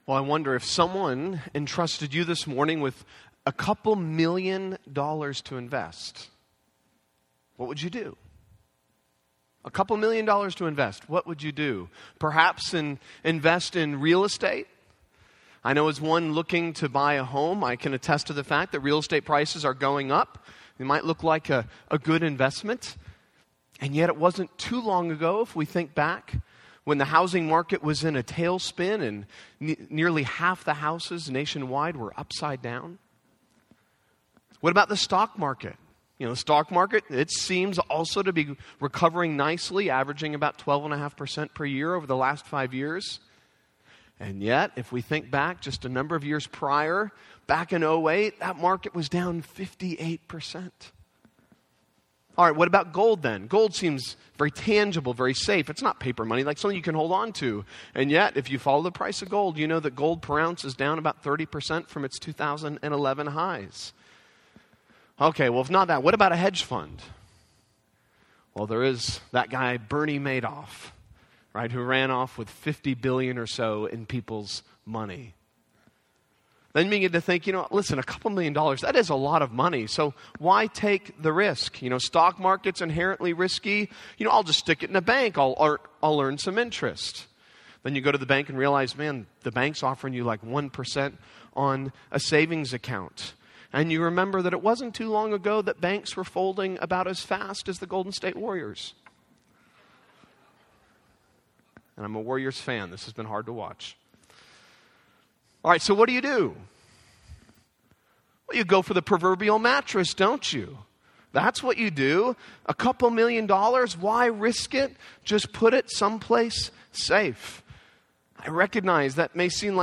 Well, I wonder if someone entrusted you this morning with a couple $1 million to invest, what would you do? A couple $1 million to invest, what would you do? Perhaps invest in real estate? I know as one looking to buy a home, I can attest to the fact that real estate prices are going up. It might look like a good investment. And yet it wasn't too long ago, if we think back, when the housing market was in a tailspin and nearly half the houses nationwide were upside down. What about the stock market? The stock market, it seems also to be recovering nicely, averaging about 12.5% per year over the last 5 years. And yet, if we think back just a number of years prior, back in 2008, that market was down 58%. All right, what about gold then? Gold seems very tangible, very safe. It's not paper money, like something you can hold on to. And yet, if you follow the price of gold, you know that gold per ounce is down about 30% from its 2011 highs. Okay, well, if not that, what about a hedge fund? Well, there is that guy, Bernie Madoff, right, who ran off with $50 billion or so in people's money. Then you begin to think, listen, a couple $1 million, that is a lot of money. So why take the risk? Stock market's inherently risky. I'll just stick it in a bank. I'll earn some interest. Then you go to the bank and realize, man, the bank's offering you like 1% on a savings account. And you remember that it wasn't too long ago that banks were folding about as fast as the Golden State Warriors. And I'm a Warriors fan. This has been hard to watch. All right, so what do? Well, you go for the proverbial mattress, don't you? That's what you do. A couple $1 million, why risk it? Just put it someplace safe. I recognize that may seem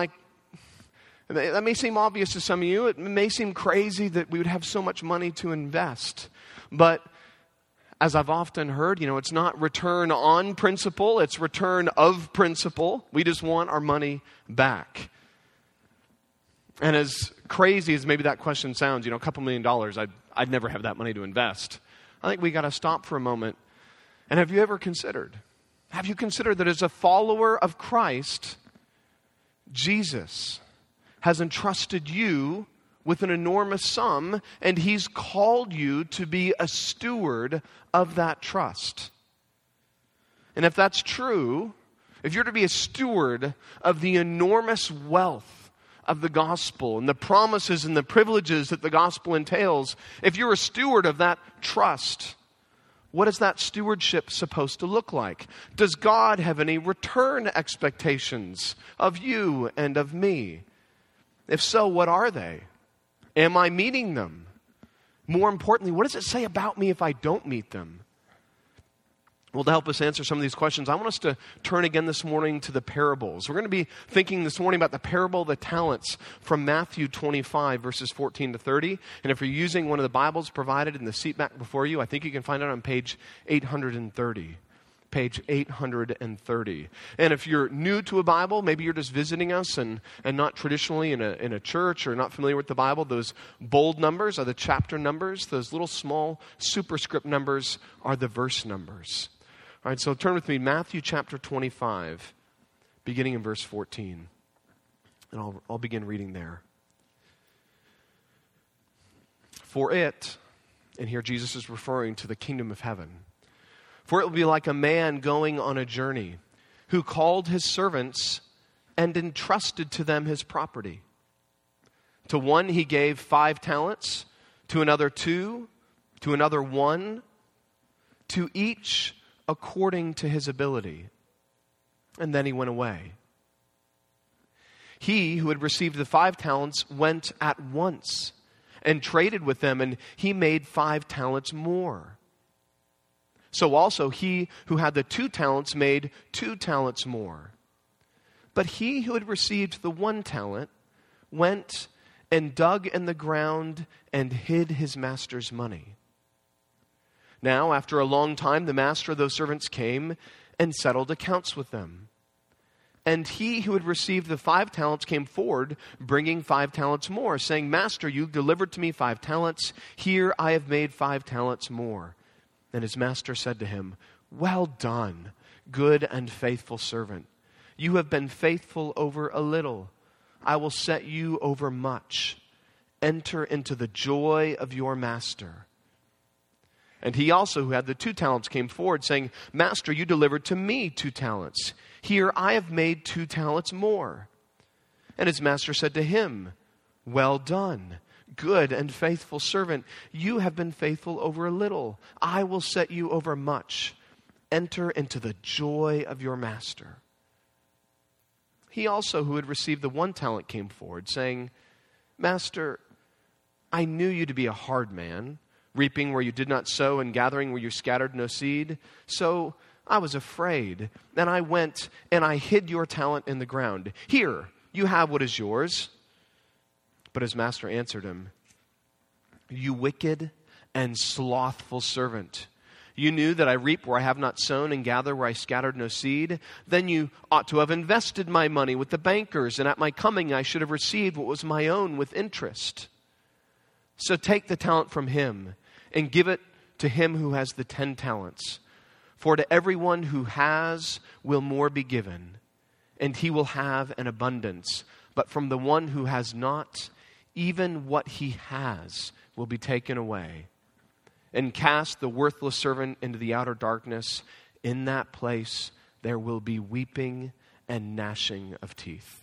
obvious to some of you. It may seem crazy that we would have so much money to invest. But as I've often heard, it's not return on principle, it's return of principle. We just want our money back. And as crazy as maybe that question sounds, a couple $1 million, I'd never have that money to invest. I think we got to stop for a moment. And have you considered that as a follower of Christ, Jesus has entrusted you with an enormous sum, and he's called you to be a steward of that trust. And if that's true, if you're to be a steward of the enormous wealth of the gospel and the promises and the privileges that the gospel entails, if you're a steward of that trust, what is that stewardship supposed to look like? Does God have any return expectations of you and of me? If so, what are they? Am I meeting them? More importantly, what does it say about me if I don't meet them? Well, to help us answer some of these questions, I want us to turn again this morning to the parables. We're going to be thinking this morning about the parable of the talents from Matthew 25, verses 14 to 30. And if you're using one of the Bibles provided in the seat back before you, I think you can find it on page 830. Page 830. And if you're new to a Bible, maybe you're just visiting us and not traditionally in a church or not familiar with the Bible, those bold numbers are the chapter numbers. Those little small superscript numbers are the verse numbers. All right, so turn with me, Matthew chapter 25, beginning in verse 14. And I'll begin reading there. For it, and here Jesus is referring to the kingdom of heaven, for it will be like a man going on a journey who called his servants and entrusted to them his property. To one he gave 5 talents, to another 2, to another 1, to each according to his ability. And then he went away. He who had received the 5 talents went at once and traded with them, and he made 5 talents more. So also he who had the 2 talents made 2 talents more. But he who had received the 1 talent went and dug in the ground and hid his master's money. Now, after a long time, the master of those servants came and settled accounts with them. And he who had received the 5 talents came forward, bringing 5 talents more, saying, Master, you delivered to me 5 talents. Here I have made 5 talents more. And his master said to him, Well done, good and faithful servant. You have been faithful over a little. I will set you over much. Enter into the joy of your master. And he also, who had the 2 talents, came forward, saying, Master, you delivered to me 2 talents. Here I have made 2 talents more. And his master said to him, Well done, good and faithful servant. You have been faithful over a little. I will set you over much. Enter into the joy of your master. He also, who had received the 1 talent, came forward, saying, Master, I knew you to be a hard man, reaping where you did not sow and gathering where you scattered no seed. So I was afraid, and I went and I hid your talent in the ground. Here, you have what is yours. But his master answered him, You wicked and slothful servant. You knew that I reap where I have not sown and gather where I scattered no seed. Then you ought to have invested my money with the bankers, and at my coming I should have received what was my own with interest. So take the talent from him and give it to him who has the 10 talents. For to everyone who has will more be given, and he will have an abundance. But from the one who has not, even what he has will be taken away. And cast the worthless servant into the outer darkness. In that place there will be weeping and gnashing of teeth.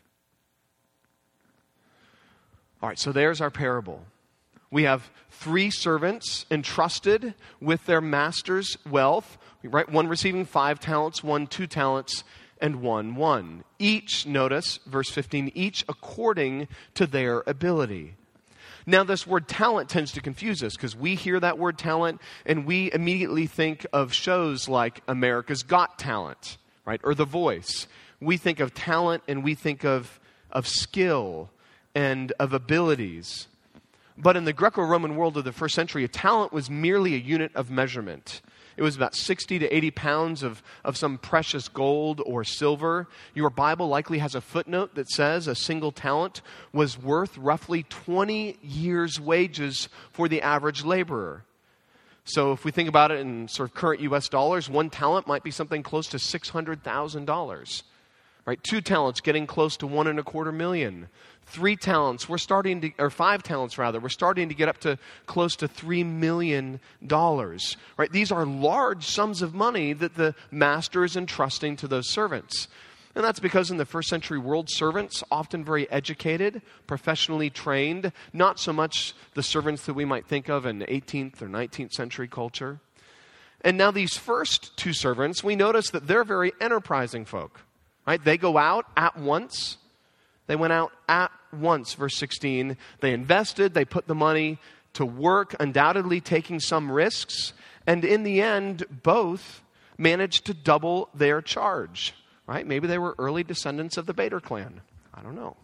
All right, so there's our parable. We have 3 servants entrusted with their master's wealth, right? One receiving 5 talents, one 2 talents, and one 1. Each, notice, verse 15, each according to their ability. Now, this word talent tends to confuse us because we hear that word talent and we immediately think of shows like America's Got Talent, right? Or The Voice. We think of talent and we think of skill and of abilities. But in the Greco-Roman world of the first century, a talent was merely a unit of measurement. It was about 60 to 80 pounds of some precious gold or silver. Your Bible likely has a footnote that says a single talent was worth roughly 20 years' wages for the average laborer. So if we think about it in sort of current U.S. dollars, 1 talent might be something close to $600,000. Right? 2 talents getting close to $1.25 million. 3 talents, or 5 talents rather, we're starting to get up to close to $3 million. Right? These are large sums of money that the master is entrusting to those servants. And that's because in the first century world, servants, often very educated, professionally trained, not so much the servants that we might think of in 18th or 19th century culture. And now these first 2 servants, we notice that they're very enterprising folk. Right? They go out at once. They went out at once, verse 16. They invested, they put the money to work, undoubtedly taking some risks. And in the end, both managed to double their charge. Right? Maybe they were early descendants of the Bader clan. I don't know.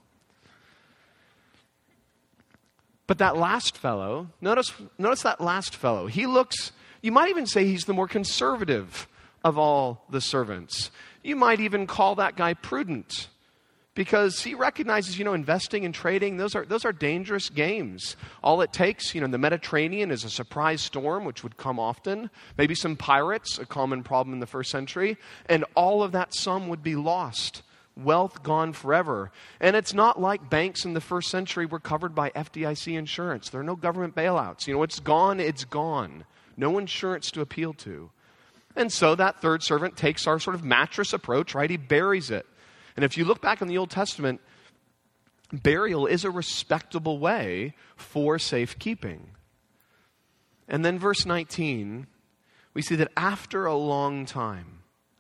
But that last fellow, notice that last fellow. He looks, you might even say he's the more conservative of all the servants. You might even call that guy prudent because he recognizes, investing and trading, those are dangerous games. All it takes, in the Mediterranean is a surprise storm, which would come often, maybe some pirates, a common problem in the first century, and all of that sum would be lost. Wealth gone forever. And it's not like banks in the first century were covered by FDIC insurance. There are no government bailouts. It's gone, it's gone. No insurance to appeal to. And so that third servant takes our sort of mattress approach, right? He buries it. And if you look back in the Old Testament, burial is a respectable way for safekeeping. And then verse 19, we see that after a long time,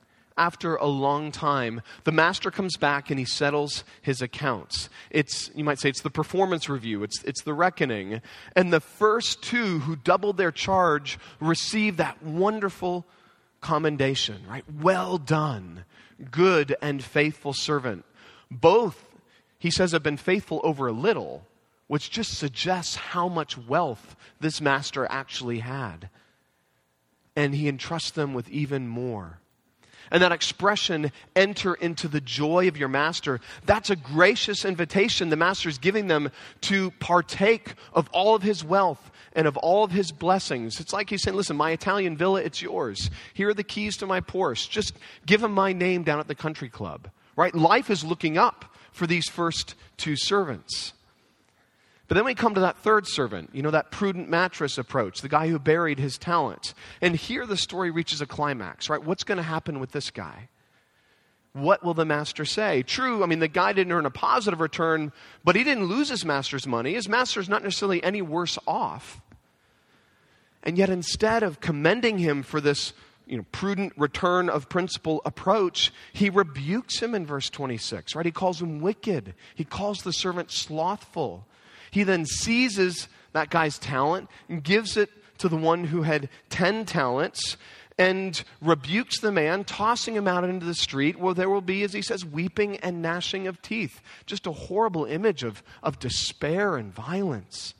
the master comes back and he settles his accounts. You might say it's the performance review. It's the reckoning. And the first 2 who doubled their charge receive that wonderful commendation, right? Well done, good and faithful servant. Both, he says, have been faithful over a little, which just suggests how much wealth this master actually had. And he entrusts them with even more. And that expression, enter into the joy of your master, that's a gracious invitation the master is giving them to partake of all of his wealth and of all of his blessings. It's like he's saying, listen, my Italian villa, it's yours. Here are the keys to my Porsche. Just give him my name down at the country club. Right? Life is looking up for these first two servants. But then we come to that third servant, that prudent mattress approach, the guy who buried his talent. And here the story reaches a climax, right? What's going to happen with this guy? What will the master say? True, the guy didn't earn a positive return, but he didn't lose his master's money. His master's not necessarily any worse off. And yet instead of commending him for this prudent return of principle approach, he rebukes him in verse 26, right? He calls him wicked. He calls the servant slothful. He then seizes that guy's talent and gives it to the one who had 10 talents and rebukes the man, tossing him out into the street where there will be, as he says, weeping and gnashing of teeth. Just a horrible image of despair and violence.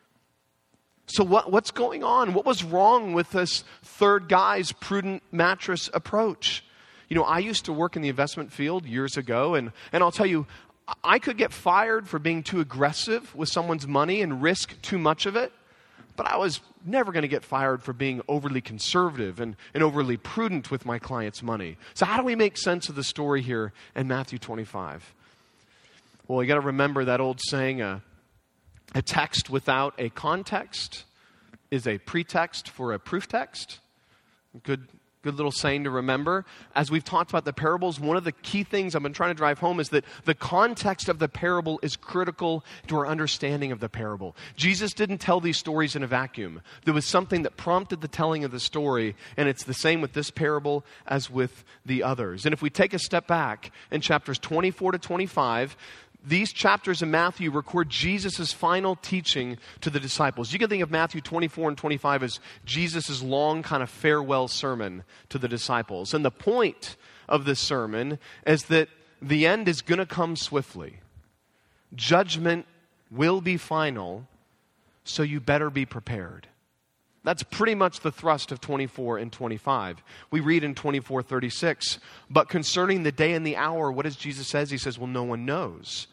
So what's going on? What was wrong with this third guy's prudent mattress approach? I used to work in the investment field years ago, and I'll tell you, I could get fired for being too aggressive with someone's money and risk too much of it, but I was never going to get fired for being overly conservative and overly prudent with my client's money. So how do we make sense of the story here in Matthew 25? Well, you got to remember that old saying, a text without a context is a pretext for a proof text. Good little saying to remember. As we've talked about the parables, one of the key things I've been trying to drive home is that the context of the parable is critical to our understanding of the parable. Jesus didn't tell these stories in a vacuum. There was something that prompted the telling of the story, and it's the same with this parable as with the others. And if we take a step back in chapters 24 to 25, these chapters in Matthew record Jesus' final teaching to the disciples. You can think of Matthew 24 and 25 as Jesus' long kind of farewell sermon to the disciples. And the point of this sermon is that the end is going to come swiftly. Judgment will be final, so you better be prepared. That's pretty much the thrust of 24 and 25. We read in 24:36, but concerning the day and the hour, what does Jesus say? He says, well, no one knows.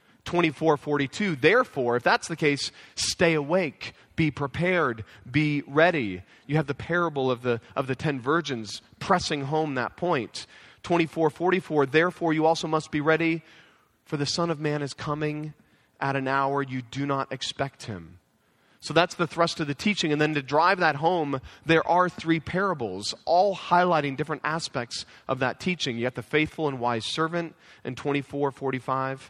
24:42, therefore, if that's the case, stay awake, be prepared, be ready. You have the parable of the 10 virgins pressing home that point. 24:44, therefore you also must be ready, for the Son of Man is coming at an hour you do not expect him. So that's the thrust of the teaching. And then to drive that home, there are 3 parables, all highlighting different aspects of that teaching. You have the faithful and wise servant in 24:45.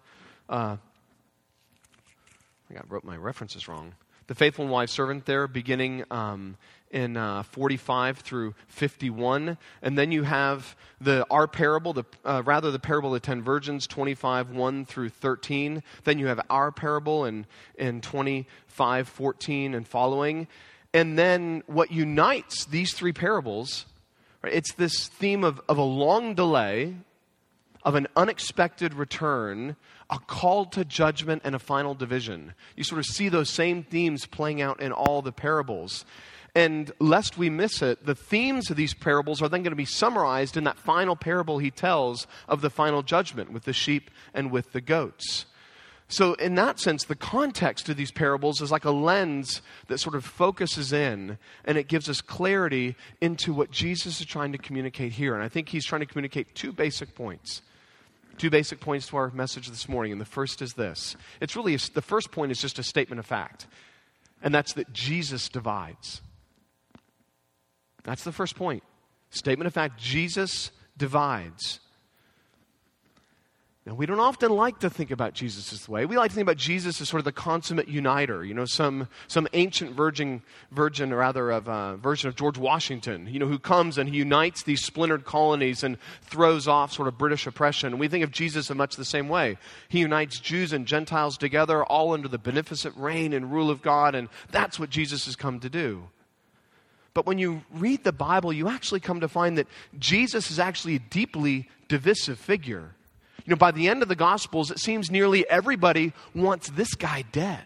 I wrote my references wrong. The faithful and wise servant there, beginning in 45 through 51. And then you have our parable, the parable of the 10 virgins, 25, 1 through 13. Then you have our parable in 25, 14 and following. And then what unites these 3 parables, right, it's this theme of a long delay, of an unexpected return, a call to judgment, and a final division. You sort of see those same themes playing out in all the parables. And lest we miss it, the themes of these parables are then going to be summarized in that final parable he tells of the final judgment with the sheep and with the goats. So in that sense, the context of these parables is like a lens that sort of focuses in, and it gives us clarity into what Jesus is trying to communicate here. And I think he's trying to communicate 2 basic points. 2 basic points to our message this morning. And the first is this. The first point is just a statement of fact. And that's that Jesus divides. That's the first point. Statement of fact, Jesus divides. Now, we don't often like to think about Jesus this way. We like to think about Jesus as sort of the consummate uniter. Some ancient version of George Washington, who comes and he unites these splintered colonies and throws off sort of British oppression. And we think of Jesus in much the same way. He unites Jews and Gentiles together, all under the beneficent reign and rule of God, and that's what Jesus has come to do. But when you read the Bible, you actually come to find that Jesus is actually a deeply divisive figure. By the end of the Gospels, it seems nearly everybody wants this guy dead.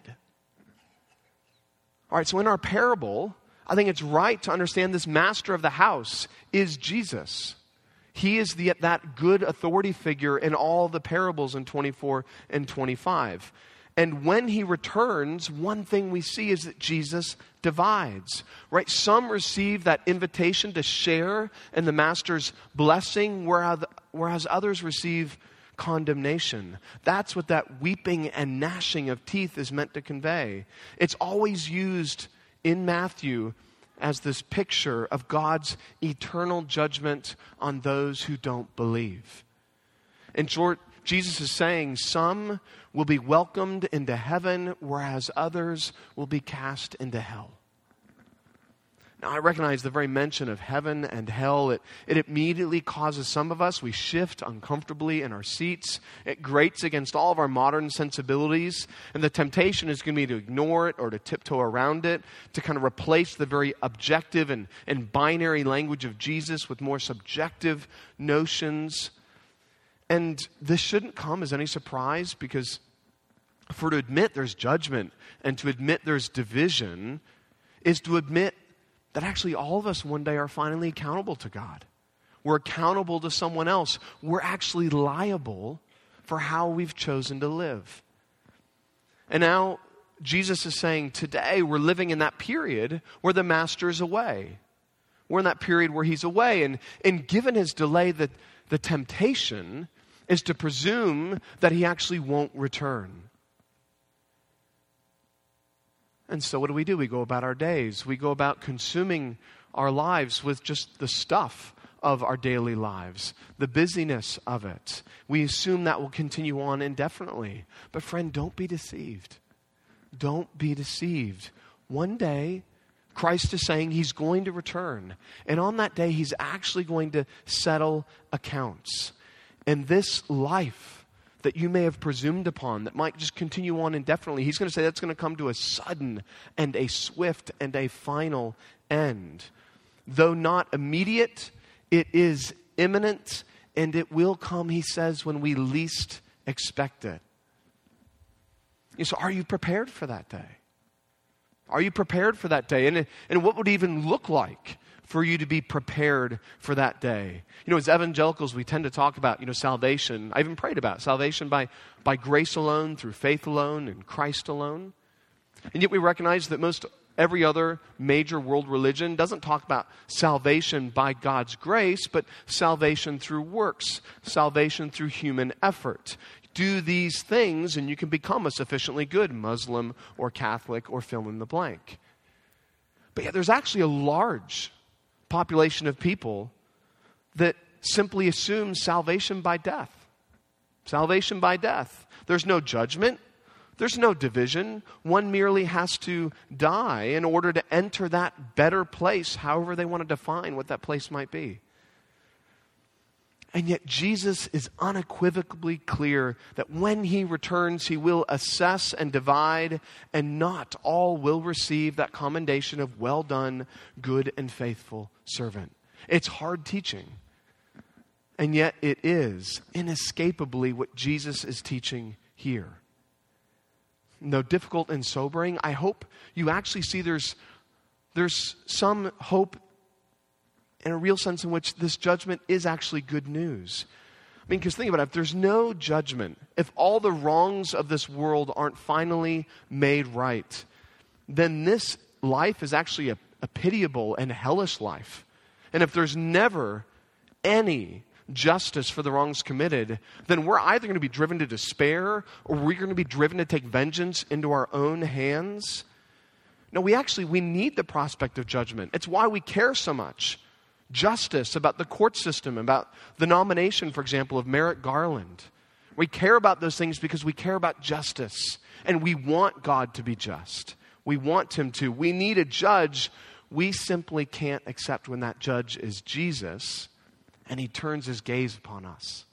All right, so in our parable, I think it's right to understand this master of the house is Jesus. He is that good authority figure in all the parables in 24 and 25. And when he returns, one thing we see is that Jesus divides, right? Some receive that invitation to share in the master's blessing, whereas others receive condemnation. That's what that weeping and gnashing of teeth is meant to convey. It's always used in Matthew as this picture of God's eternal judgment on those who don't believe. In short, Jesus is saying some will be welcomed into heaven, whereas others will be cast into hell. Now, I recognize the very mention of heaven and hell, it immediately causes some of us, we shift uncomfortably in our seats. It grates against all of our modern sensibilities. And the temptation is going to be to ignore it or to tiptoe around it, to kind of replace the very objective and binary language of Jesus with more subjective notions. And this shouldn't come as any surprise, because for to admit there's judgment and to admit there's division is to admit that actually all of us one day are finally accountable to God. We're accountable to someone else. We're actually liable for how we've chosen to live. And now Jesus is saying today we're living in that period where the master is away. We're in that period where he's away. And given his delay, the temptation is to presume that he actually won't return. And so what do? We go about our days. We go about consuming our lives with just the stuff of our daily lives, the busyness of it. We assume that will continue on indefinitely. But friend, don't be deceived. Don't be deceived. One day, Christ is saying he's going to return. And on that day, he's actually going to settle accounts. And this life that you may have presumed upon, that might just continue on indefinitely, he's going to say that's going to come to a sudden and a swift and a final end. Though not immediate, it is imminent, and it will come, he says, when we least expect it. So are you prepared for that day? Are you prepared for that day? And what would it even look like for you to be prepared for that day? As evangelicals, we tend to talk about, salvation. I even prayed about salvation by grace alone, through faith alone, in Christ alone. And yet we recognize that most every other major world religion doesn't talk about salvation by God's grace, but salvation through works, salvation through human effort. Do these things and you can become a sufficiently good Muslim or Catholic or fill in the blank. But yet there's actually a large population of people that simply assume salvation by death. Salvation by death. There's no judgment. There's no division. One merely has to die in order to enter that better place, however they want to define what that place might be. And yet Jesus is unequivocally clear that when he returns, he will assess and divide, and not all will receive that commendation of well done, good and faithful servant. It's hard teaching. And yet it is inescapably what Jesus is teaching here. Though difficult and sobering, I hope you actually see there's some hope in a real sense in which this judgment is actually good news. Because think about it, if there's no judgment, if all the wrongs of this world aren't finally made right, then this life is actually a pitiable and hellish life. And if there's never any justice for the wrongs committed, then we're either going to be driven to despair or we're going to be driven to take vengeance into our own hands. No, we need the prospect of judgment. It's why we care so much. Justice, about the court system, about the nomination, for example, of Merrick Garland. We care about those things because we care about justice. And we want God to be just. We want him to. We need a judge. We simply can't accept when that judge is Jesus and he turns his gaze upon us.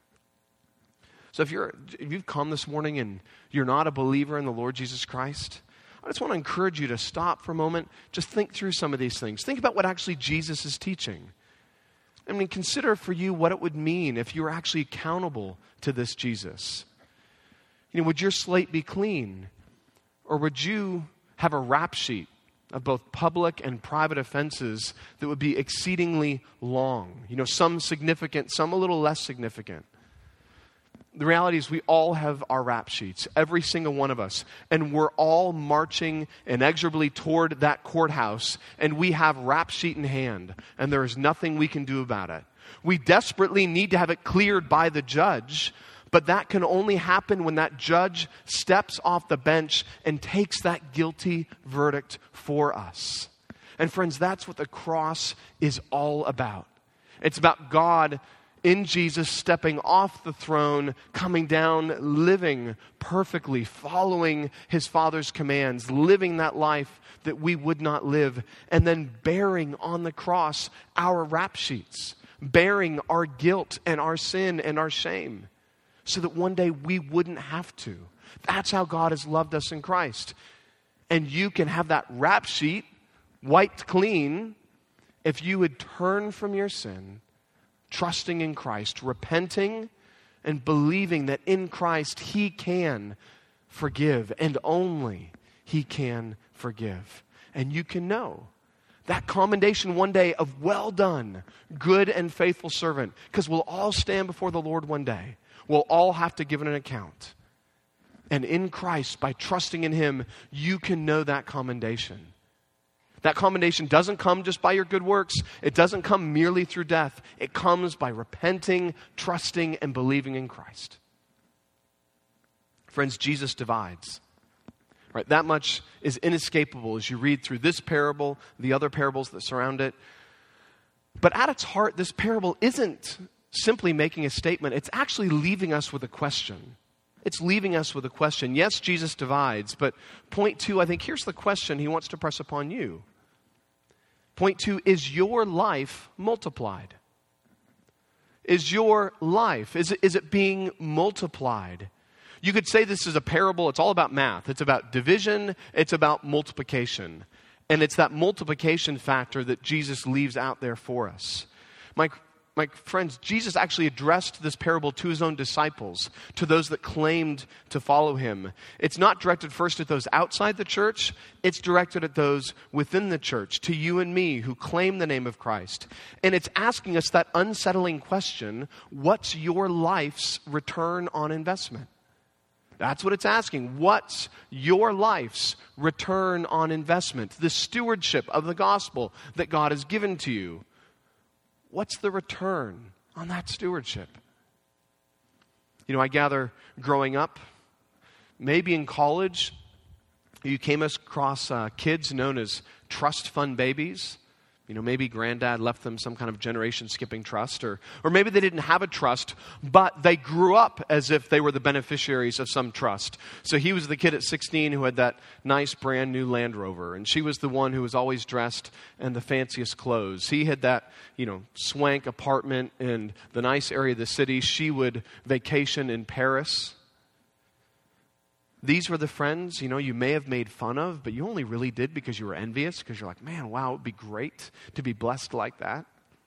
So if you've come this morning and you're not a believer in the Lord Jesus Christ, I just want to encourage you to stop for a moment. Just think through some of these things. Think about what actually Jesus is teaching. Consider for you what it would mean if you were actually accountable to this Jesus. Would your slate be clean? Or would you have a rap sheet of both public and private offenses that would be exceedingly long? Some significant, some a little less significant. The reality is we all have our rap sheets, every single one of us, and we're all marching inexorably toward that courthouse, and we have rap sheet in hand, and there is nothing we can do about it. We desperately need to have it cleared by the judge, But that can only happen when that judge steps off the bench and takes that guilty verdict for us. And friends, that's what the cross is all about. It's about God in Jesus stepping off the throne, coming down, living perfectly, following his Father's commands, living that life that we would not live, and then bearing on the cross our rap sheets, bearing our guilt and our sin and our shame, so that one day we wouldn't have to. That's how God has loved us in Christ. And you can have that rap sheet wiped clean if you would turn from your sin, trusting in Christ, repenting and believing that in Christ he can forgive, and only he can forgive. And you can know that commendation one day of well done, good and faithful servant, because we'll all stand before the Lord one day. We'll all have to give an account. And in Christ, by trusting in him, you can know that commendation. That commendation doesn't come just by your good works. It doesn't come merely through death. It comes by repenting, trusting, and believing in Christ. Friends, Jesus divides. Right? That much is inescapable as you read through this parable, the other parables that surround it. But at its heart, this parable isn't simply making a statement. It's actually leaving us with a question. It's leaving us with a question. Yes, Jesus divides, but point two, I think here's the question he wants to press upon you. Point two, is your life multiplied? Is your life, is it being multiplied? You could say this is a parable. It's all about math. It's about division. It's about multiplication. And it's that multiplication factor that Jesus leaves out there for us. My friends, Jesus actually addressed this parable to his own disciples, to those that claimed to follow him. It's not directed first at those outside the church. It's directed at those within the church, to you and me who claim the name of Christ. And it's asking us that unsettling question, what's your life's return on investment? That's what it's asking. What's your life's return on investment? The stewardship of the gospel that God has given to you. What's the return on that stewardship? You know, I gather growing up, maybe in college, you came across kids known as trust fund babies. You know, maybe granddad left them some kind of generation skipping trust, or maybe they didn't have a trust, but they grew up as if they were the beneficiaries of some trust. So he was the kid at 16 who had that nice brand new Land Rover, and she was the one who was always dressed in the fanciest clothes. He had that, swank apartment in the nice area of the city. She would vacation in Paris. These were the friends, you may have made fun of, but you only really did because you were envious, because you're like, man, wow, it would be great to be blessed like that.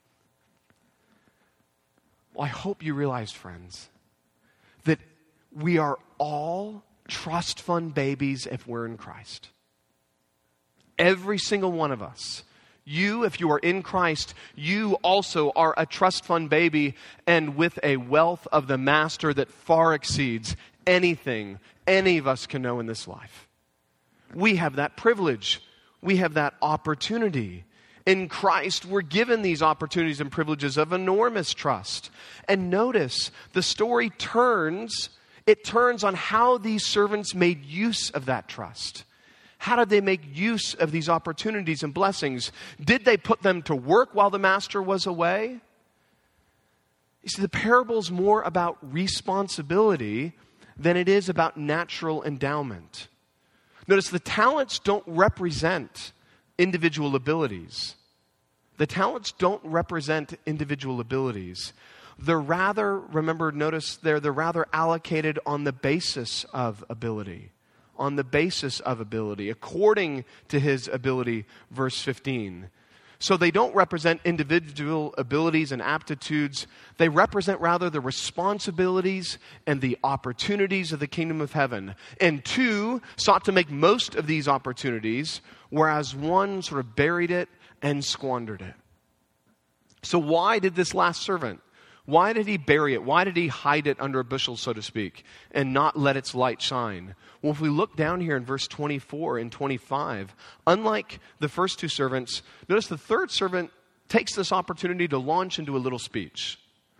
Well, I hope you realize, friends, that we are all trust fund babies if we're in Christ. Every single one of us. You, if you are in Christ, you also are a trust fund baby, and with a wealth of the master that far exceeds anything any of us can know in this life. We have that privilege. We have that opportunity. In Christ, we're given these opportunities and privileges of enormous trust. And notice, the story turns on how these servants made use of that trust. How did they make use of these opportunities and blessings? Did they put them to work while the master was away? You see, the parable's more about responsibility than it is about natural endowment. Notice the talents don't represent individual abilities. The talents don't represent individual abilities. They're rather, they're rather allocated on the basis of ability. On the basis of ability, according to his ability, verse 15. So they don't represent individual abilities and aptitudes. They represent rather the responsibilities and the opportunities of the kingdom of heaven. And two sought to make most of these opportunities, whereas one sort of buried it and squandered it. So why did this last servant, why did he bury it? Why did he hide it under a bushel, so to speak, and not let its light shine? Well, if we look down here in verse 24 and 25, unlike the first two servants, notice the third servant takes this opportunity to launch into a little speech.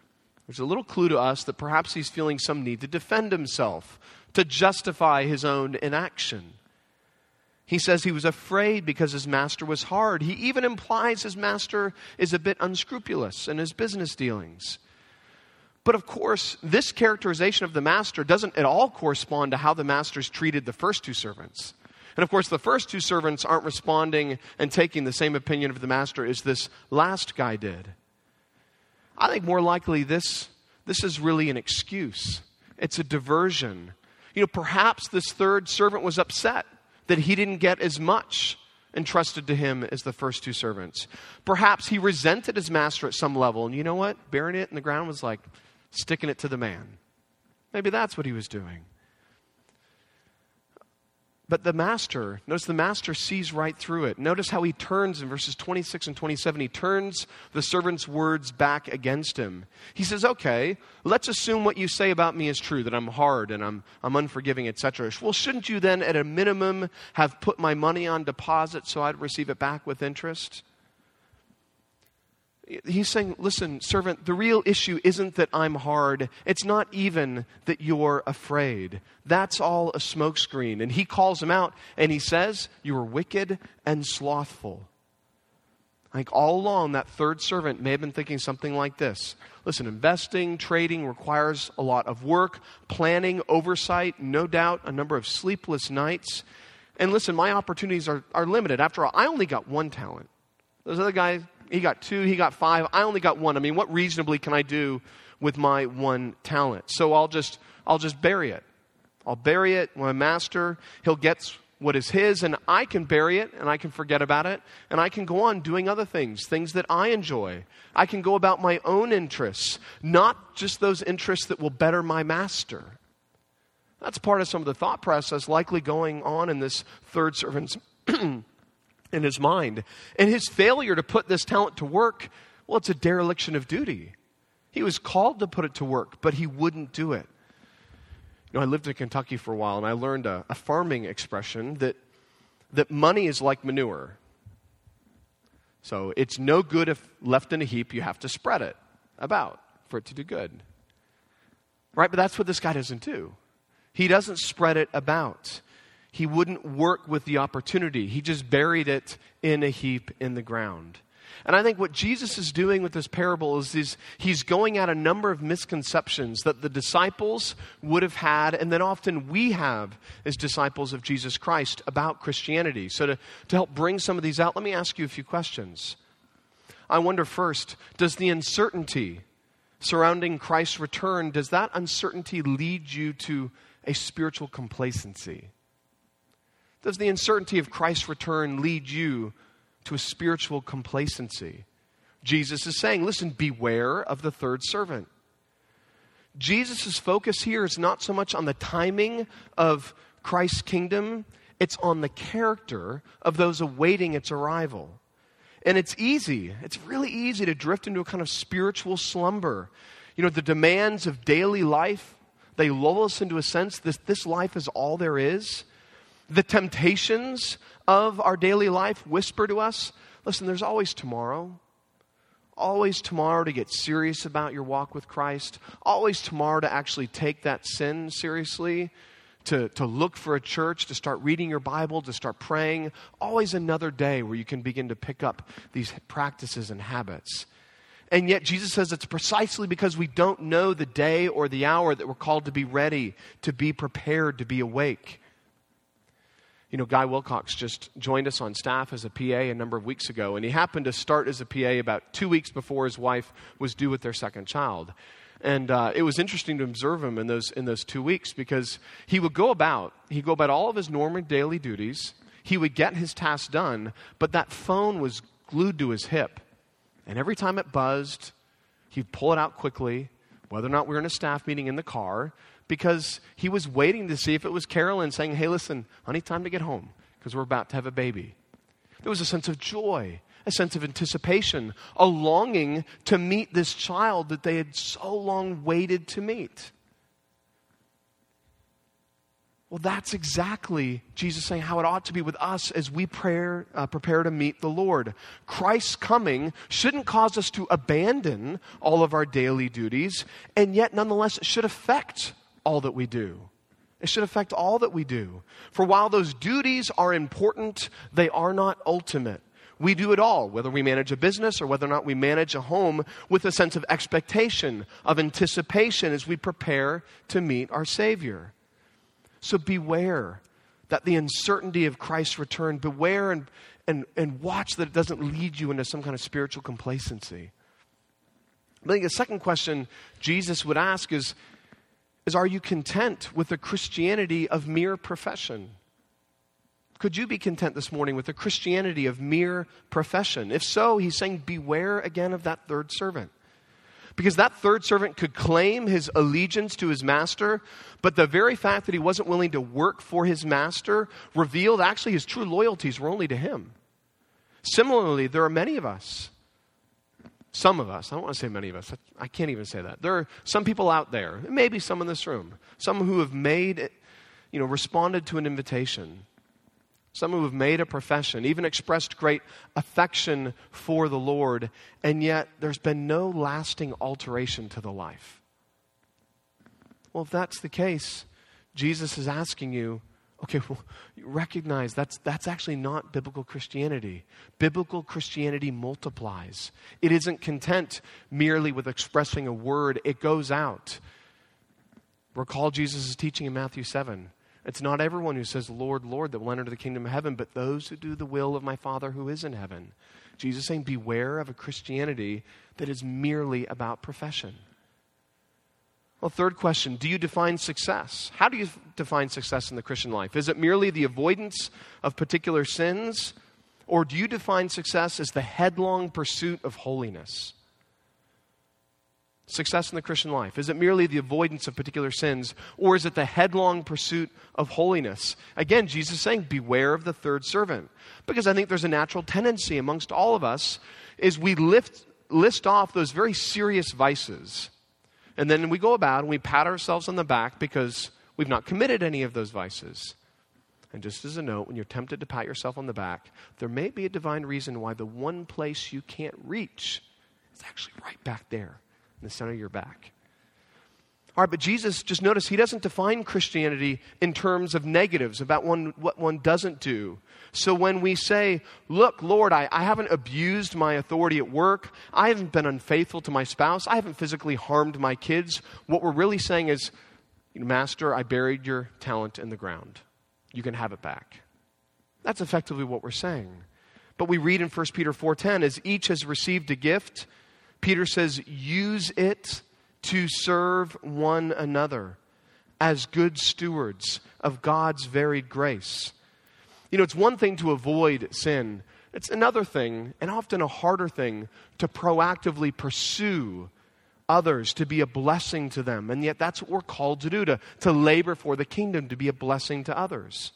There's a little clue to us that perhaps he's feeling some need to defend himself, to justify his own inaction. He says he was afraid because his master was hard. He even implies his master is a bit unscrupulous in his business dealings. But of course, this characterization of the master doesn't at all correspond to how the master's treated the first two servants. And of course, the first two servants aren't responding and taking the same opinion of the master as this last guy did. I think more likely this is really an excuse. It's a diversion. Perhaps this third servant was upset that he didn't get as much entrusted to him as the first two servants. Perhaps he resented his master at some level. And you know what? Burying it in the ground was like sticking it to the man. Maybe that's what he was doing. But notice the master sees right through it. Notice how he turns in verses 26 and 27. He turns the servant's words back against him. He says, okay, let's assume what you say about me is true, that I'm hard and I'm unforgiving, etc. Well, shouldn't you then at a minimum have put my money on deposit so I'd receive it back with interest? He's saying, listen, servant, the real issue isn't that I'm hard. It's not even that you're afraid. That's all a smokescreen. And he calls him out and he says, you are wicked and slothful. I think all along that third servant may have been thinking something like this. Listen, investing, trading requires a lot of work, planning, oversight, no doubt a number of sleepless nights. And listen, my opportunities are limited. After all, I only got one talent. Those other guys, he got 2, he got 5. I only got 1. I mean, what reasonably can I do with my one talent? So I'll just bury it. I'll bury it. My master, he'll get what is his, and I can bury it, and I can forget about it, and I can go on doing other things that I enjoy. I can go about my own interests, not just those interests that will better my master. That's part of some of the thought process likely going on in this third servant's in his mind. And his failure to put this talent to work, well, it's a dereliction of duty. He was called to put it to work, but he wouldn't do it. I lived in Kentucky for a while, and I learned a farming expression that money is like manure. So it's no good if left in a heap. You have to spread it about for it to do good. Right? But that's what this guy doesn't do. He doesn't spread it about. He wouldn't work with the opportunity. He just buried it in a heap in the ground. And I think what Jesus is doing with this parable is he's going at a number of misconceptions that the disciples would have had, and then often we have as disciples of Jesus Christ about Christianity. So to help bring some of these out, let me ask you a few questions. I wonder first, does the uncertainty surrounding Christ's return, does that uncertainty lead you to a spiritual complacency? Does the uncertainty of Christ's return lead you to a spiritual complacency? Jesus is saying, listen, beware of the third servant. Jesus' focus here is not so much on the timing of Christ's kingdom, it's on the character of those awaiting its arrival. And it's really easy to drift into a kind of spiritual slumber. The demands of daily life, they lull us into a sense that this life is all there is. The temptations of our daily life whisper to us, listen, there's always tomorrow. Always tomorrow to get serious about your walk with Christ. Always tomorrow to actually take that sin seriously. To look for a church, to start reading your Bible, to start praying. Always another day where you can begin to pick up these practices and habits. And yet Jesus says it's precisely because we don't know the day or the hour that we're called to be ready, to be prepared, to be awake. Guy Wilcox just joined us on staff as a PA a number of weeks ago, and he happened to start as a PA about 2 weeks before his wife was due with their second child. And it was interesting to observe him in those 2 weeks because he'd go about all of his normal daily duties. He would get his tasks done, but that phone was glued to his hip. And every time it buzzed, he'd pull it out quickly, whether or not we were in a staff meeting in the car, because he was waiting to see if it was Carolyn saying, hey, listen, honey, time to get home because we're about to have a baby. There was a sense of joy, a sense of anticipation, a longing to meet this child that they had so long waited to meet. Well, that's exactly Jesus saying how it ought to be with us as we prepare to meet the Lord. Christ's coming shouldn't cause us to abandon all of our daily duties, and yet nonetheless it should affect all that we do. It should affect all that we do. For while those duties are important, they are not ultimate. We do it all, whether we manage a business or whether or not we manage a home, with a sense of expectation, of anticipation as we prepare to meet our Savior. So beware that the uncertainty of Christ's return, beware and watch that it doesn't lead you into some kind of spiritual complacency. I think the second question Jesus would ask is are you content with a Christianity of mere profession? Could you be content this morning with a Christianity of mere profession? If so, he's saying beware again of that third servant. Because that third servant could claim his allegiance to his master, but the very fact that he wasn't willing to work for his master revealed actually his true loyalties were only to him. Similarly, there are many of us, some of us, I don't want to say many of us, I can't even say that. There are some people out there, maybe some in this room, some who have responded to an invitation. Some who have made a profession, even expressed great affection for the Lord, and yet there's been no lasting alteration to the life. Well, if that's the case, Jesus is asking you, okay, well, you recognize that's actually not biblical Christianity. Biblical Christianity multiplies. It isn't content merely with expressing a word. It goes out. Recall Jesus' teaching in Matthew 7. It's not everyone who says, Lord, Lord, that will enter the kingdom of heaven, but those who do the will of my Father who is in heaven. Jesus is saying, beware of a Christianity that is merely about profession. Well, third question, do you define success? How do you define success in the Christian life? Is it merely the avoidance of particular sins, or do you define success as the headlong pursuit of holiness? Success in the Christian life? Is it merely the avoidance of particular sins, or is it the headlong pursuit of holiness? Again, Jesus is saying, beware of the third servant. Because I think there's a natural tendency amongst all of us is we list off those very serious vices. And then we go about and we pat ourselves on the back because we've not committed any of those vices. And just as a note, when you're tempted to pat yourself on the back, there may be a divine reason why the one place you can't reach is actually right back there. In the center of your back. All right, but Jesus, just notice, he doesn't define Christianity in terms of negatives about what one doesn't do. So when we say, look, Lord, I haven't abused my authority at work, I haven't been unfaithful to my spouse, I haven't physically harmed my kids, what we're really saying is, Master, I buried your talent in the ground. You can have it back. That's effectively what we're saying. But we read in 1 Peter 4:10, as each has received a gift, Peter says, use it to serve one another as good stewards of God's varied grace. It's one thing to avoid sin. It's another thing, and often a harder thing, to proactively pursue others, to be a blessing to them. And yet that's what we're called to do, to labor for the kingdom, to be a blessing to others.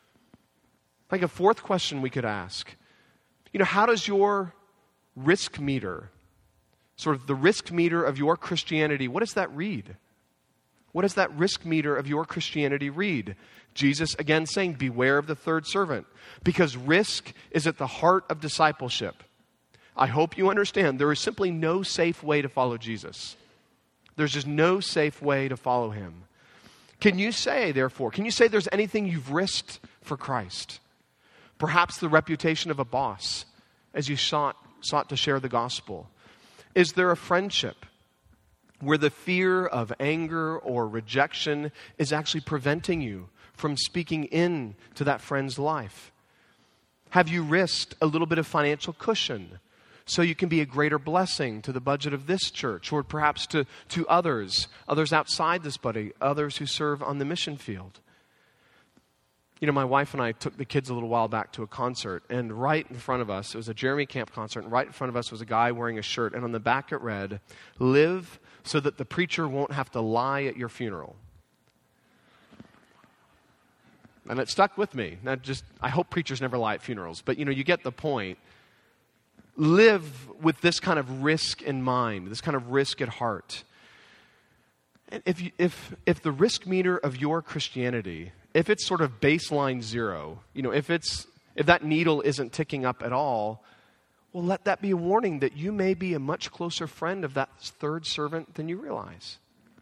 Like a fourth question we could ask, how does your risk meter, sort of the risk meter of your Christianity, what does that read? What does that risk meter of your Christianity read? Jesus again saying, beware of the third servant, because risk is at the heart of discipleship. I hope you understand there is simply no safe way to follow Jesus. There's just no safe way to follow him. Can you say, therefore, there's anything you've risked for Christ? Perhaps the reputation of a boss as you sought to share the gospel. Is there a friendship where the fear of anger or rejection is actually preventing you from speaking in to that friend's life? Have you risked a little bit of financial cushion so you can be a greater blessing to the budget of this church, or perhaps to others outside this body, others who serve on the mission field? My wife and I took the kids a little while back to a concert, and right in front of us, it was a Jeremy Camp concert, and right in front of us was a guy wearing a shirt, and on the back it read, "Live so that the preacher won't have to lie at your funeral." And it stuck with me. I hope preachers never lie at funerals, but you get the point. Live with this kind of risk in mind, this kind of risk at heart. And if the risk meter of your Christianity if it's sort of baseline zero, if that needle isn't ticking up at all, well, let that be a warning that you may be a much closer friend of that third servant than you realize.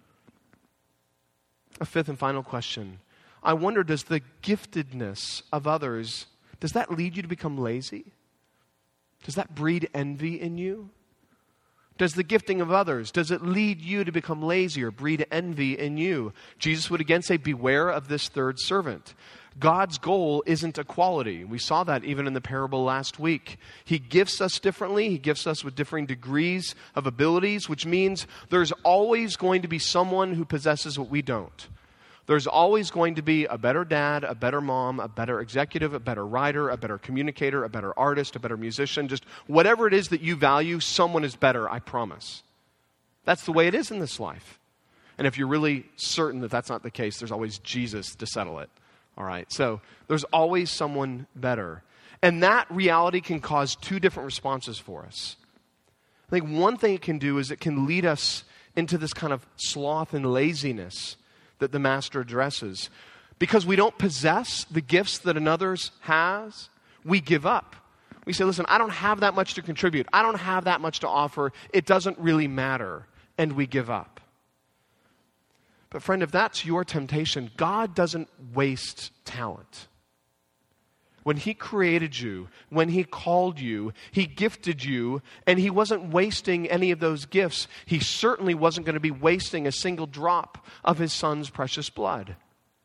A fifth and final question. I wonder, does the giftedness of others, does that lead you to become lazy? Does that breed envy in you? Does the gifting of others, does it lead you to become lazy or breed envy in you? Jesus would again say, beware of this third servant. God's goal isn't equality. We saw that even in the parable last week. He gifts us differently. He gifts us with differing degrees of abilities, which means there's always going to be someone who possesses what we don't. There's always going to be a better dad, a better mom, a better executive, a better writer, a better communicator, a better artist, a better musician. Just whatever it is that you value, someone is better, I promise. That's the way it is in this life. And if you're really certain that that's not the case, there's always Jesus to settle it. All right, so there's always someone better. And that reality can cause two different responses for us. I think one thing it can do is it can lead us into this kind of sloth and laziness that the master addresses. Because we don't possess the gifts that another has, we give up. We say, listen, I don't have that much to contribute. I don't have that much to offer. It doesn't really matter. And we give up. But friend, if that's your temptation, God doesn't waste talent. When He created you, when He called you, He gifted you, and He wasn't wasting any of those gifts. He certainly wasn't going to be wasting a single drop of His Son's precious blood.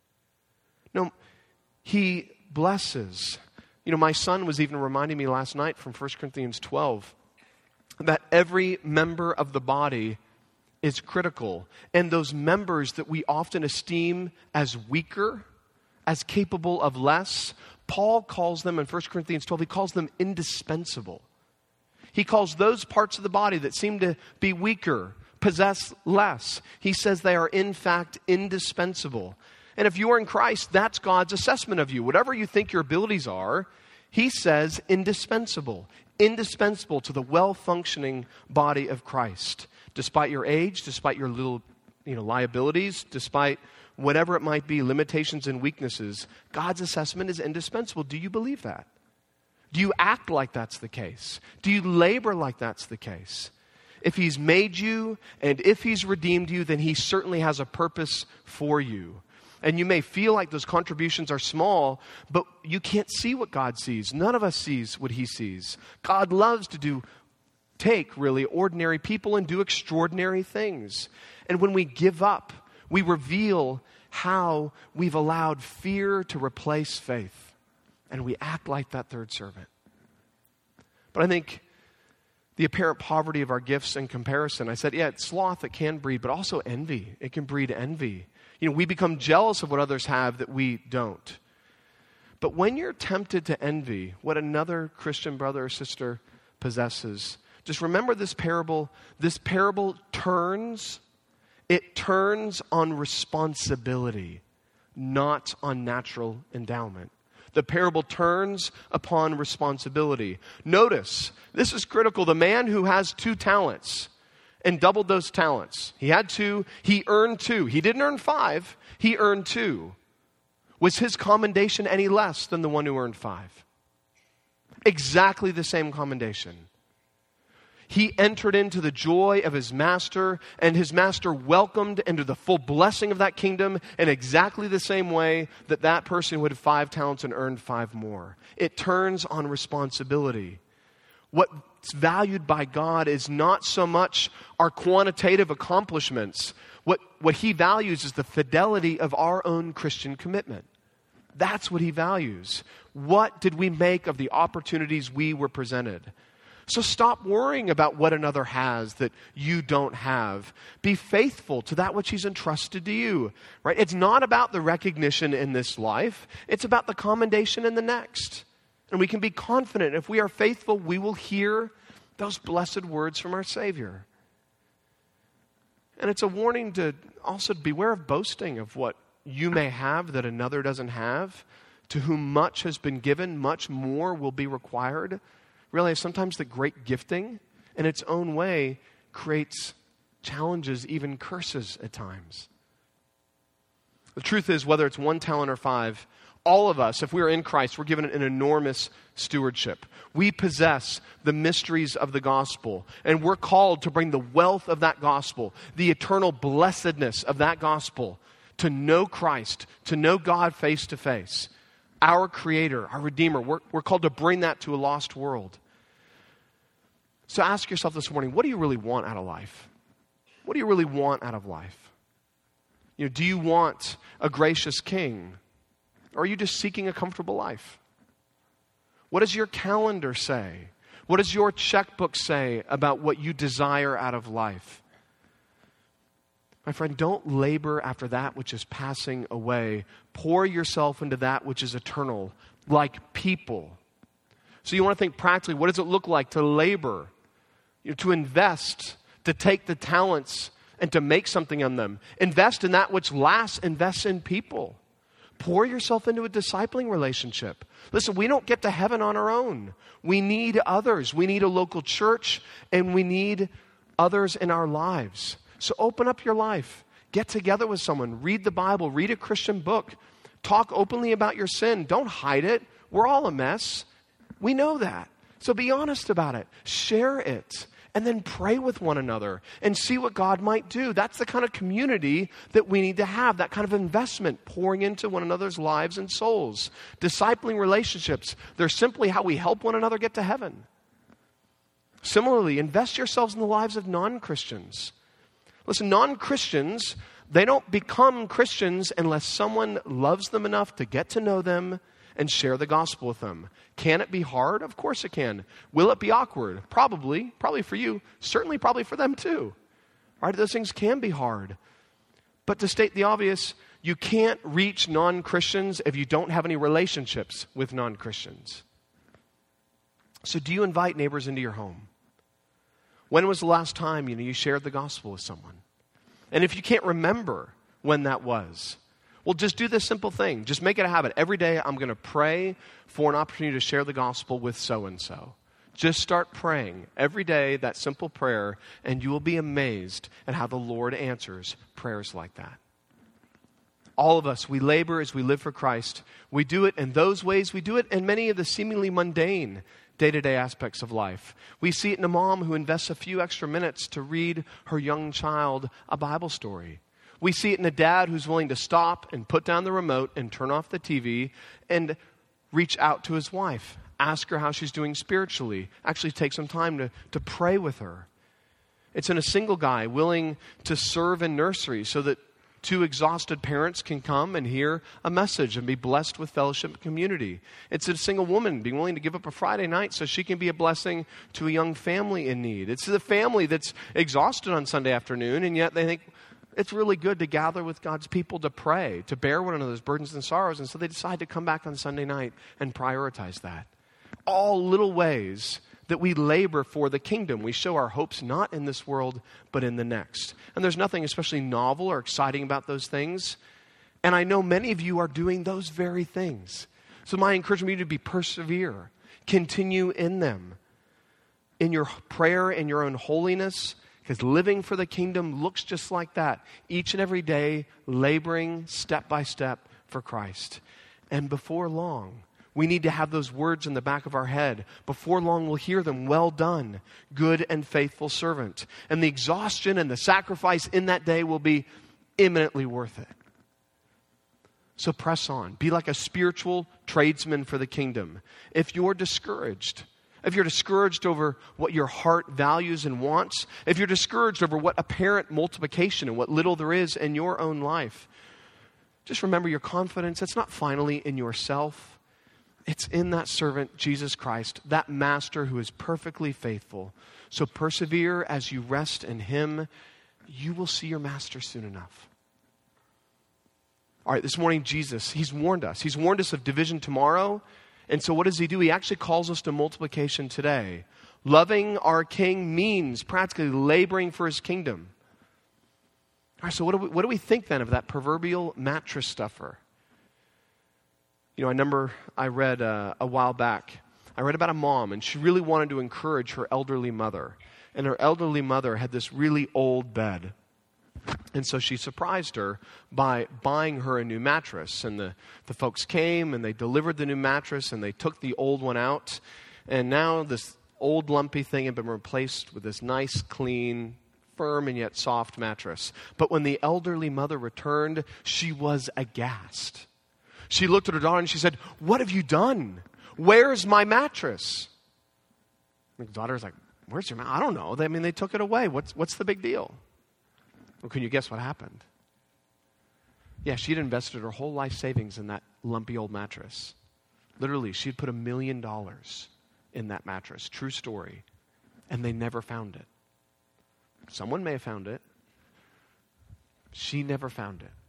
No, He blesses. My son was even reminding me last night from 1 Corinthians 12 that every member of the body is critical. And those members that we often esteem as weaker, as capable of less, Paul calls them in 1 Corinthians 12, he calls them indispensable. He calls those parts of the body that seem to be weaker, possess less. He says they are in fact indispensable. And if you are in Christ, that's God's assessment of you. Whatever you think your abilities are, He says indispensable. Indispensable to the well-functioning body of Christ. Despite your age, despite your little liabilities, despite whatever it might be, limitations and weaknesses, God's assessment is indispensable. Do you believe that? Do you act like that's the case? Do you labor like that's the case? If He's made you and if He's redeemed you, then He certainly has a purpose for you. And you may feel like those contributions are small, but you can't see what God sees. None of us sees what He sees. God loves to take really ordinary people and do extraordinary things. And when we give up, we reveal how we've allowed fear to replace faith. And we act like that third servant. But I think the apparent poverty of our gifts in comparison, I said, it's sloth that can breed, but also envy. It can breed envy. We become jealous of what others have that we don't. But when you're tempted to envy what another Christian brother or sister possesses, just remember this parable. This parable turns on responsibility, not on natural endowment. The parable turns upon responsibility. Notice, this is critical. The man who has 2 talents and doubled those talents. He had 2, he earned 2. He didn't earn 5, he earned 2. Was his commendation any less than the one who earned 5? Exactly the same commendation. He entered into the joy of his master, and his master welcomed into the full blessing of that kingdom in exactly the same way that that person who had 5 talents and earned 5 more. It turns on responsibility. What's valued by God is not so much our quantitative accomplishments. What He values is the fidelity of our own Christian commitment. That's what He values. What did we make of the opportunities we were presented? So stop worrying about what another has that you don't have. Be faithful to that which He's entrusted to you. Right? It's not about the recognition in this life. It's about the commendation in the next. And we can be confident if we are faithful, we will hear those blessed words from our Savior. And it's a warning to also beware of boasting of what you may have that another doesn't have. To whom much has been given, much more will be required. Realize sometimes the great gifting in its own way creates challenges, even curses at times. The truth is, whether it's 1 talent or 5, all of us, if we are in Christ, we're given an enormous stewardship. We possess the mysteries of the gospel, and we're called to bring the wealth of that gospel, the eternal blessedness of that gospel, to know Christ, to know God face to face. Our Creator, our Redeemer, we're called to bring that to a lost world. So ask yourself this morning, what do you really want out of life? What do you really want out of life? Do you want a gracious king? Or are you just seeking a comfortable life? What does your calendar say? What does your checkbook say about what you desire out of life? My friend, don't labor after that which is passing away. Pour yourself into that which is eternal, like people. So you want to think practically, what does it look like to labor, to invest, to take the talents and to make something on them? Invest in that which lasts. Invest in people. Pour yourself into a discipling relationship. Listen, we don't get to heaven on our own. We need others. We need a local church, and we need others in our lives. So open up your life. Get together with someone. Read the Bible. Read a Christian book. Talk openly about your sin. Don't hide it. We're all a mess. We know that. So be honest about it. Share it. And then pray with one another and see what God might do. That's the kind of community that we need to have, that kind of investment, pouring into one another's lives and souls. Discipling relationships, they're simply how we help one another get to heaven. Similarly, invest yourselves in the lives of non-Christians. Listen, non-Christians, they don't become Christians unless someone loves them enough to get to know them and share the gospel with them. Can it be hard? Of course it can. Will it be awkward? Probably for you. Certainly probably for them too. Right? Those things can be hard. But to state the obvious, you can't reach non-Christians if you don't have any relationships with non-Christians. So do you invite neighbors into your home? When was the last time you shared the gospel with someone? And if you can't remember when that was, well, just do this simple thing. Just make it a habit. Every day I'm going to pray for an opportunity to share the gospel with so-and-so. Just start praying every day, that simple prayer, and you will be amazed at how the Lord answers prayers like that. All of us, we labor as we live for Christ. We do it in those ways. We do it in many of the seemingly mundane day-to-day aspects of life. We see it in a mom who invests a few extra minutes to read her young child a Bible story. We see it in a dad who's willing to stop and put down the remote and turn off the TV and reach out to his wife, ask her how she's doing spiritually, actually take some time to pray with her. It's in a single guy willing to serve in nursery so that 2 exhausted parents can come and hear a message and be blessed with fellowship and community. It's a single woman being willing to give up a Friday night so she can be a blessing to a young family in need. It's a family that's exhausted on Sunday afternoon, and yet they think, it's really good to gather with God's people to pray, to bear one another's burdens and sorrows. And so they decide to come back on Sunday night and prioritize that. All little ways that we labor for the kingdom. We show our hopes not in this world, but in the next. And there's nothing especially novel or exciting about those things. And I know many of you are doing those very things. So my encouragement to you to be persevere. Continue in them. In your prayer, in your own holiness. Because living for the kingdom looks just like that. Each and every day, laboring step by step for Christ. And before long, we need to have those words in the back of our head. Before long, we'll hear them, well done, good and faithful servant. And the exhaustion and the sacrifice in that day will be imminently worth it. So press on. Be like a spiritual tradesman for the kingdom. If you're discouraged over what your heart values and wants, if you're discouraged over what apparent multiplication and what little there is in your own life, just remember your confidence. It's not finally in yourself. It's in that servant, Jesus Christ, that master who is perfectly faithful. So persevere as you rest in him. You will see your master soon enough. All right, this morning, Jesus, he's warned us. He's warned us of division tomorrow. And so what does he do? He actually calls us to multiplication today. Loving our King means practically laboring for his kingdom. All right, so what do we think then of that proverbial mattress stuffer? I remember I read a while back, I read about a mom, and she really wanted to encourage her elderly mother. And her elderly mother had this really old bed. And so she surprised her by buying her a new mattress. And the folks came and they delivered the new mattress and they took the old one out. And now this old lumpy thing had been replaced with this nice, clean, firm and yet soft mattress. But when the elderly mother returned, she was aghast. She looked at her daughter and she said, "What have you done? Where's my mattress?" The daughter's like, "Where's your mattress? I don't know. They took it away. What's the big deal?" Well, can you guess what happened? Yeah, she'd invested her whole life savings in that lumpy old mattress. Literally, she'd put $1 million in that mattress. True story. And they never found it. Someone may have found it. She never found it.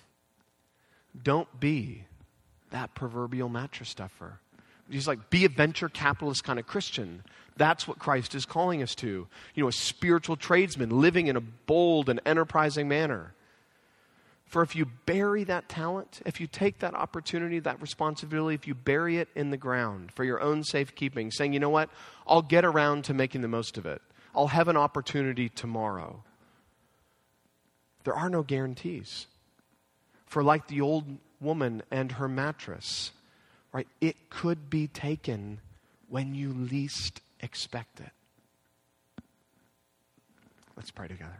Don't be that proverbial mattress stuffer. He's like, be a venture capitalist kind of Christian. That's what Christ is calling us to. A spiritual tradesman living in a bold and enterprising manner. For if you bury that talent, if you take that opportunity, that responsibility, if you bury it in the ground for your own safekeeping, saying, "You know what, I'll get around to making the most of it. I'll have an opportunity tomorrow." There are no guarantees. For like the old woman and her mattress, right, it could be taken when you least expect it. Let's pray together.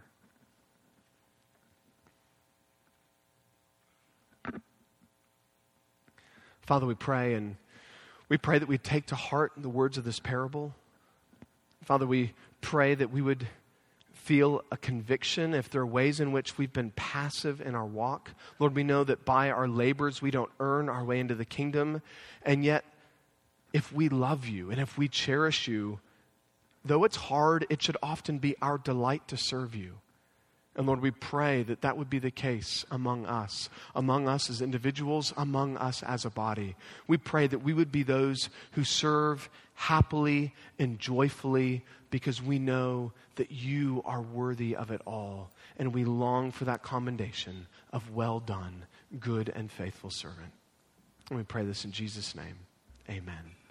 Father, we pray that we take to heart the words of this parable. Father, we pray that we would feel a conviction if there are ways in which we've been passive in our walk. Lord, we know that by our labors we don't earn our way into the kingdom. And yet, if we love you and if we cherish you, though it's hard, it should often be our delight to serve you. And Lord, we pray that that would be the case among us as individuals, among us as a body. We pray that we would be those who serve happily and joyfully because we know that you are worthy of it all. And we long for that commendation of well done, good and faithful servant. And we pray this in Jesus' name. Amen.